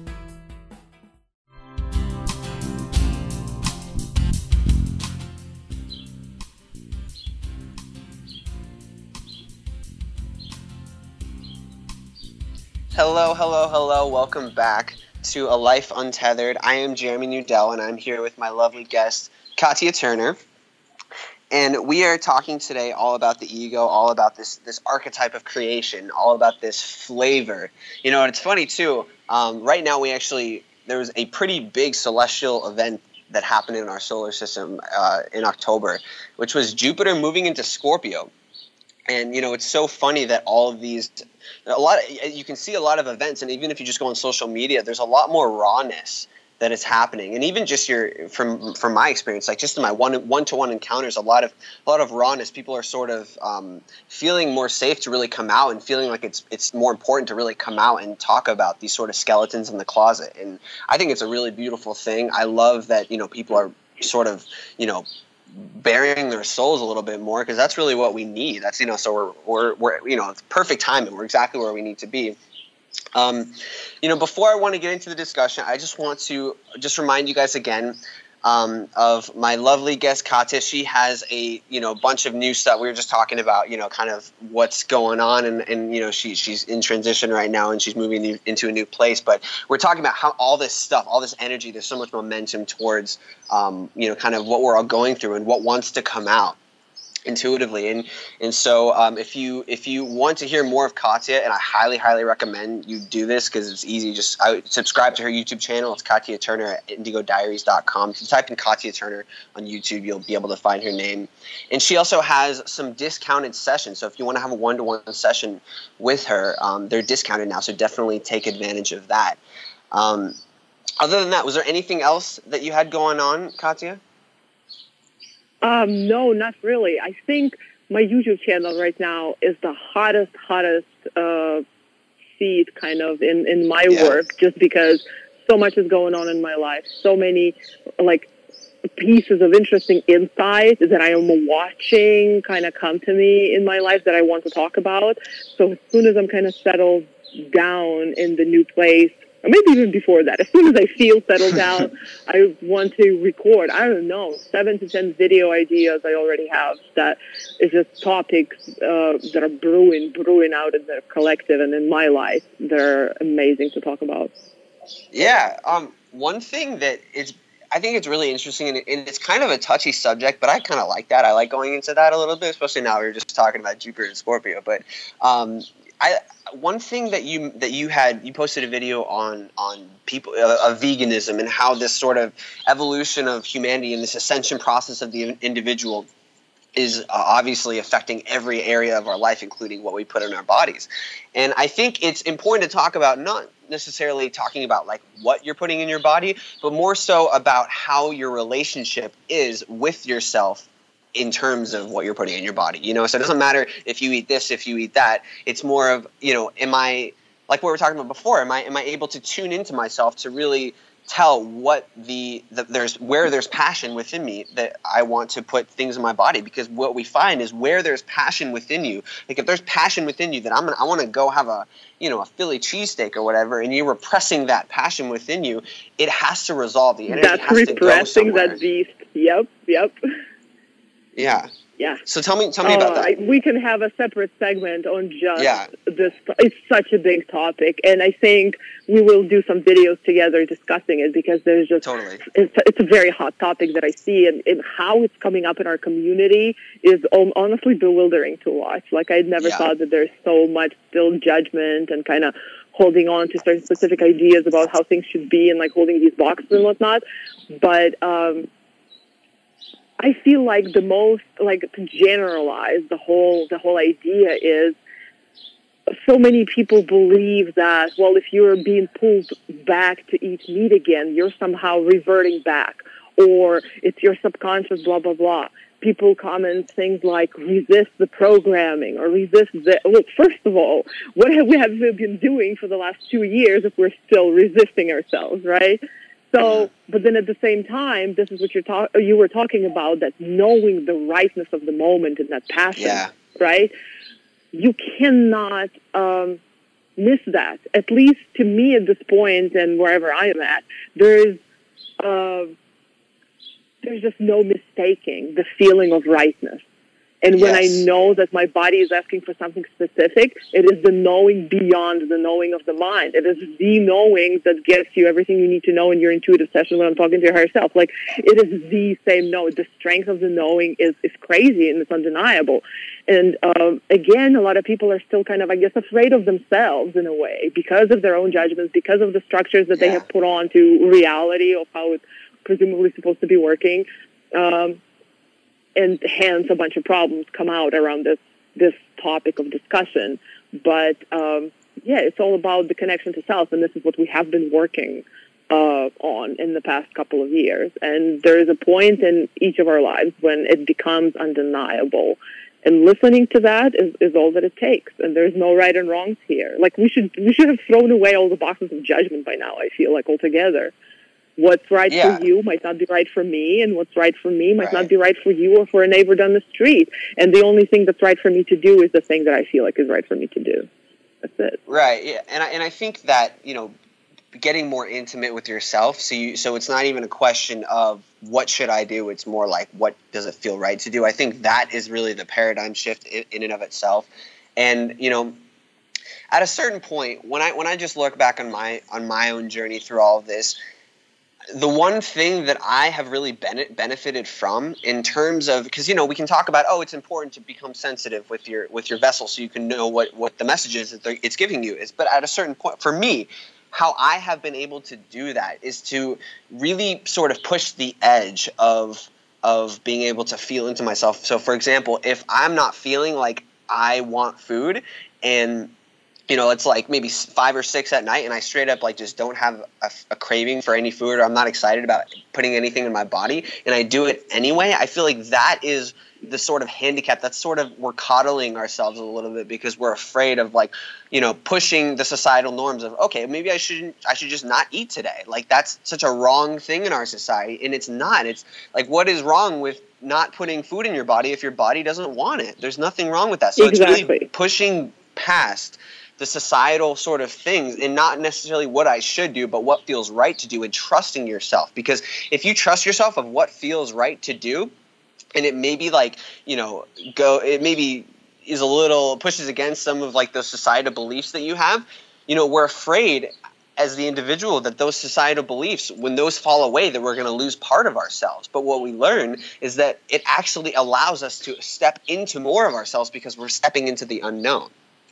Hello, hello, hello. Welcome back to A Life Untethered. I am Jeremy Nudell, and I'm here with my lovely guest, Katya Turner. And we are talking today all about the ego, all about this this archetype of creation, all about this flavor. You know, and it's funny, too. Um, right now, we actually, there was a pretty big celestial event that happened in our solar system uh, in October, which was Jupiter moving into Scorpio. And, you know, it's so funny that all of these, a lot, of, you can see a lot of events, and even if you just go on social media, there's a lot more rawness that is happening. And even just your, from from my experience, like just in my one one to one encounters, a lot of a lot of rawness. People are sort of um, feeling more safe to really come out, and feeling like it's it's more important to really come out and talk about these sort of skeletons in the closet. And I think it's a really beautiful thing. I love that, you know, people are sort of, you know, bearing their souls a little bit more, because that's really what we need. That's, you know, so we're, we're, we're, you know, it's perfect timing. We're exactly where we need to be. Um, you know, before I want to get into the discussion, I just want to just remind you guys again um, of my lovely guest, Katya. She has a, you know, bunch of new stuff. We were just talking about, you know, kind of what's going on, and, and you know, she, she's in transition right now, and she's moving into a new place. But we're talking about how all this stuff, all this energy, there's so much momentum towards, um, you know, kind of what we're all going through and what wants to come out intuitively. And and so um, if you if you want to hear more of Katya, and I highly highly recommend you do this, because it's easy, just I subscribe to her YouTube channel. It's Katya Turner at indigo diaries dot com. If you type in Katya Turner on YouTube, you'll be able to find her name. And she also has some discounted sessions, so if you want to have a one-to-one session with her, um, they're discounted now, so definitely take advantage of that. Um, other than that, was there anything else that you had going on, Katya? Um, no, not really. I think my YouTube channel right now is the hottest, hottest uh, seed kind of in, in my yeah. work, just because so much is going on in my life. So many, like, pieces of interesting insight that I am watching kind of come to me in my life that I want to talk about. So as soon as I'm kind of settled down in the new place, or maybe even before that, as soon as I feel settled down, I want to record, I don't know, seven to ten video ideas I already have that is just topics uh, that are brewing, brewing out in the collective and in my life. They're amazing to talk about. Yeah. Um, one thing that is, I think it's really interesting, and it's kind of a touchy subject, but I kind of like that. I like going into that a little bit, especially now we were just talking about Jupiter and Scorpio. But um, I, one thing that you that you had, you posted a video on on people uh, of veganism and how this sort of evolution of humanity and this ascension process of the individual is uh, obviously affecting every area of our life, including what we put in our bodies. And I think it's important to talk about, not necessarily talking about like what you're putting in your body, but more so about how your relationship is with yourself in terms of what you're putting in your body. You know, so it doesn't matter if you eat this, if you eat that. It's more of, you know, am I, like what we were talking about before, am I am I able to tune into myself to really tell what the, the there's where there's passion within me that I want to put things in my body, because what we find is where there's passion within you, like if there's passion within you that I'm gonna, I want to go have a you know a Philly cheesesteak or whatever, and you're repressing that passion within you, it has to resolve. The energy That's has to go repressing somewhere. that beast. Yep, yep. Yeah. Yeah. So tell me, tell me about Uh, that. I- We can have a separate segment on just Yeah. this. It's such a big topic, and I think we will do some videos together discussing it, because there's just Totally. it's, it's a very hot topic that I see, and, and how it's coming up in our community is um, honestly bewildering to watch. Like, I'd never Yeah. thought that there's so much still judgment and kind of holding on to certain specific ideas about how things should be, and like holding these boxes and whatnot. But um, I feel like the most, like, to generalize the whole the whole idea is, so many people believe that, well, if you're being pulled back to eat meat again, you're somehow reverting back, or it's your subconscious, blah, blah, blah. People comment things like, resist the programming, or resist the... Look, first of all, what have we have we been doing for the last two years if we're still resisting ourselves, right? So, but then at the same time, this is what you're talk- you were talking about, that knowing the rightness of the moment and that passion, Yeah. right? You cannot um, miss that. At least to me at this point, and wherever I am at, there's uh, there's just no mistaking the feeling of rightness. And when Yes. I know that my body is asking for something specific, it is the knowing beyond the knowing of the mind. It is the knowing that gets you everything you need to know in your intuitive session when I'm talking to your higher self. Like, it is the same know. The strength of the knowing is, is crazy, and it's undeniable. And um, again, a lot of people are still kind of, I guess, afraid of themselves in a way, because of their own judgments, because of the structures that they have put on to reality of how it's presumably supposed to be working. Um, And hence, a bunch of problems come out around this this topic of discussion. But um, yeah, it's all about the connection to self, and this is what we have been working uh, on in the past couple of years. And there is a point in each of our lives when it becomes undeniable, and listening to that is, is all that it takes. And there's no right and wrongs here. Like, we should we should have thrown away all the boxes of judgment by now, I feel like, altogether. What's right Yeah. for you might not be right for me, and what's right for me might Right. not be right for you or for a neighbor down the street. And the only thing that's right for me to do is the thing that I feel like is right for me to do. That's it. Right. Yeah. And I, and I think that, you know, getting more intimate with yourself. So you, so it's not even a question of what should I do? It's more like, what does it feel right to do? I think that is really the paradigm shift in, in and of itself. And, you know, at a certain point, when I, when I just look back on my, on my own journey through all of this, the one thing that I have really bene- benefited from in terms of, because, you know, we can talk about, oh, it's important to become sensitive with your with your vessel so you can know what, what the message is that it's giving you is. But at a certain point, for me, how I have been able to do that is to really sort of push the edge of of being able to feel into myself. So, for example, if I'm not feeling like I want food, and you know, it's like maybe five or six at night, and I straight up like just don't have a, a craving for any food, or I'm not excited about putting anything in my body, and I do it anyway, I feel like that is the sort of handicap. That's sort of, we're coddling ourselves a little bit because we're afraid of, like, you know, pushing the societal norms of, okay, maybe I shouldn't, I should just not eat today. Like, that's such a wrong thing in our society, and it's not. It's like, what is wrong with not putting food in your body if your body doesn't want it? There's nothing wrong with that. So Exactly. it's really pushing past the societal sort of things, and not necessarily what I should do, but what feels right to do, and trusting yourself. Because if you trust yourself of what feels right to do, and it maybe like, you know, go, it maybe is a little, pushes against some of like those societal beliefs that you have, you know, we're afraid as the individual that those societal beliefs, when those fall away, that we're going to lose part of ourselves. But what we learn is that it actually allows us to step into more of ourselves, because we're stepping into the unknown.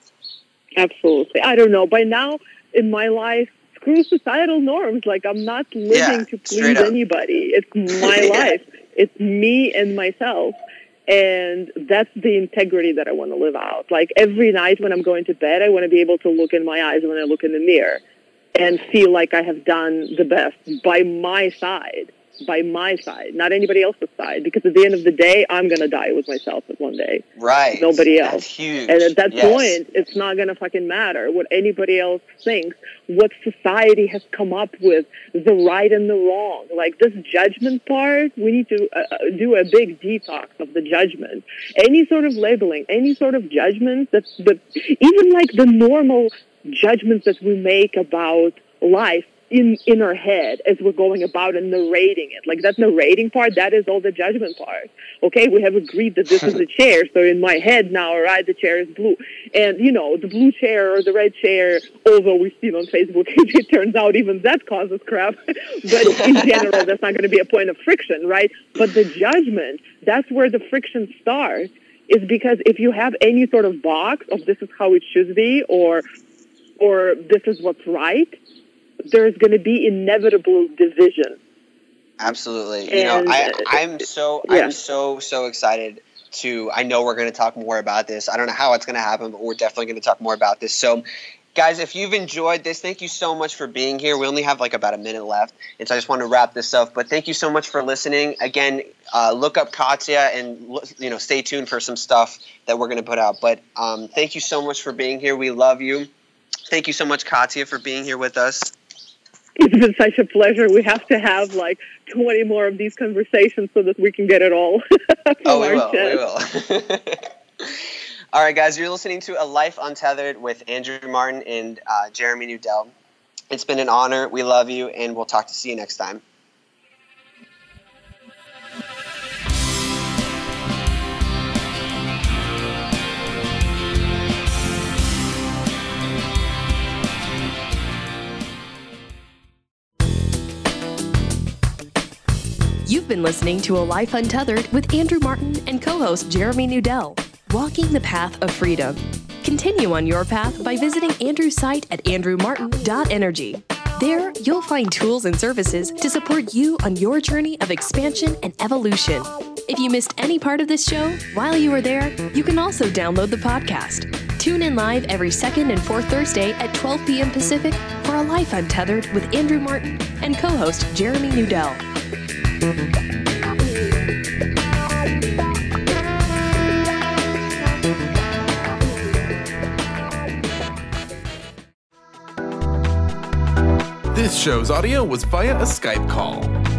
Absolutely. I don't know. By now in my life, screw societal norms. Like, I'm not living Yeah, to straight please up. anybody. It's my Yeah. life. It's me and myself. And that's the integrity that I want to live out. Like, every night when I'm going to bed, I want to be able to look in my eyes when I look in the mirror and feel like I have done the best by my side. by my side, not anybody else's side, because at the end of the day, I'm going to die with myself one day. Right. Nobody else. That's huge. And at that yes. point, it's not going to fucking matter what anybody else thinks, what society has come up with, the right and the wrong. Like this judgment part, we need to uh, do a big detox of the judgment. Any sort of labeling, any sort of judgment, that, that even like the normal judgments that we make about life, in in our head as we're going about and narrating it. Like that narrating part, that is all the judgment part. Okay, we have agreed that this is a chair, so in my head now, all right, the chair is blue. And, you know, the blue chair or the red chair, although we've seen on Facebook, it turns out even that causes crap. But in general, that's not going to be a point of friction, right? But the judgment, that's where the friction starts, is because if you have any sort of box of this is how it should be, or or this is what's right, there's going to be inevitable division. Absolutely. And, you know, I, I'm so, yeah. I'm so, so excited to, I know we're going to talk more about this. I don't know how it's going to happen, but we're definitely going to talk more about this. So guys, if you've enjoyed this, thank you so much for being here. We only have like about a minute left. And so I just want to wrap this up, but thank you so much for listening. Again, uh, look up Katya and, you know, stay tuned for some stuff that we're going to put out. But um, thank you so much for being here. We love you. Thank you so much, Katya, for being here with us. It's been such a pleasure. We have to have like twenty more of these conversations so that we can get it all. Oh, we will. Chest. We will. All right, guys, you're listening to A Life Untethered with Andrew Martin and uh, Jeremy Nudell. It's been an honor. We love you, and we'll talk to see you next time. You've been listening to A Life Untethered with Andrew Martin and co-host Jeremy Nudell, walking the path of freedom. Continue on your path by visiting Andrew's site at andrew martin dot energy. There, you'll find tools and services to support you on your journey of expansion and evolution. If you missed any part of this show, while you were there, you can also download the podcast. Tune in live every second and fourth Thursday at twelve p.m. Pacific for A Life Untethered with Andrew Martin and co-host Jeremy Nudell. This show's audio was via a Skype call.